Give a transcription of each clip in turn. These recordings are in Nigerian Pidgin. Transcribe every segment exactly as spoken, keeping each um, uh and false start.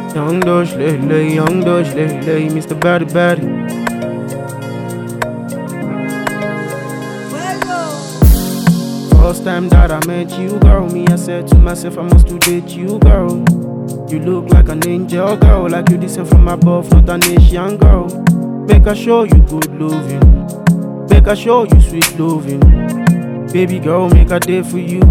Young Dutch Lele, Young Dutch Lele, Mister Batty Batty. First time that I met you, girl, me I said to myself I must to date you, girl. You look like an angel, girl, like you descend from above, not an Asian girl. Make I show you good loving, make I show you sweet loving. Baby girl, make a day for you.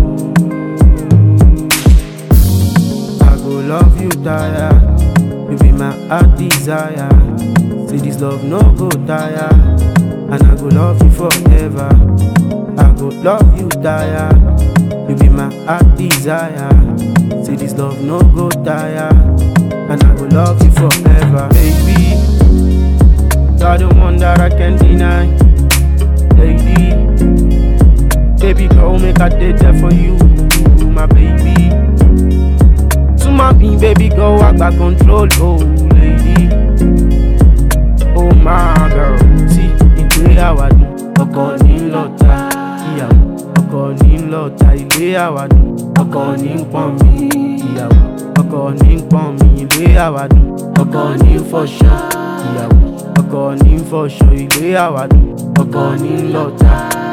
I go love you, tire. You be my heart desire. See this love no go tire, and I go love you forever. I go love you, tire. You be my heart desire. See this love no go tire, and I go love you forever. Baby, you're the one that I can't deny. Lady, baby girl, make a day there for you, my baby. To my me, baby girl, I got control, oh lady. Oh my girl, see the way how I do. Ọkọ ní lọ́ta, ìyàwó. Ọkọ ní lọ́ta, ilé àwàdùn. Ọkọ ní pọ́n mi, ìyàwó. Ọkọ ní pọ́n mi, ilé àwàdùn. Ọkọ ní fọṣọ, ìyàwó. Ọkọ ní fọṣọ, ilé àwàdùn. Ọkọ ní lọ́ta.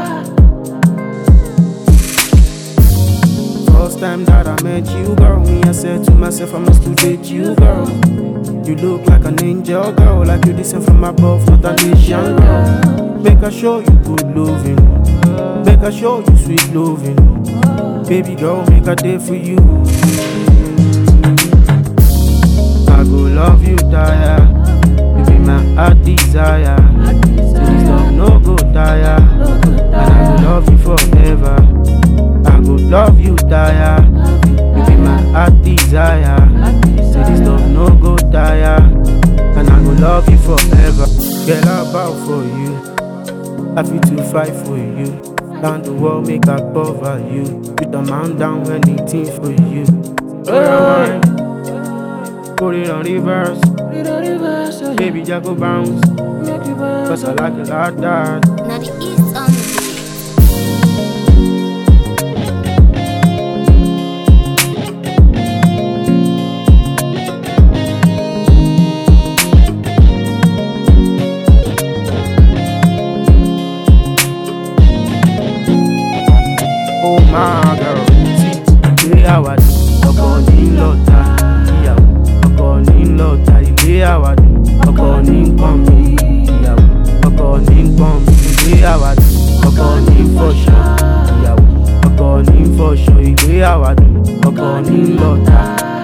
First time that I met you, girl, me I said to myself I must to date you, girl. You look like an angel, girl, like you descend from above, not an Asian girl. Make I show you good loving, make I show you sweet loving. Baby girl, make a day for you. I go love you, tire. You be my heart desire. See this love no go tire, and I go love you forever. I go love you, tire. You be my heart desire. See this love no go tire, and I go love you forever. Girl, I bow for you. I feel to fight for you. Down the world, make I cover you. Put a man down, anything for you. Alright, put it on reverse. Baby, Jack go bounce. Cause I like it like that. Now the East on the Oh my girl, see the way how I do. Ọkọ ní lọ́ta, ìyàwó. Ọkọ ní lọ́ta, ilé àwàdùn. Ọkọ ní pọ́n mi, ìyàwó. Ọkọ ní pọ́n mi, ilé àwàdùn. Ọkọ ní fọṣọ, ìyàwó. Ọkọ ní fọṣọ, ilé àwàdùn. Ọkọ ní lọ́ta.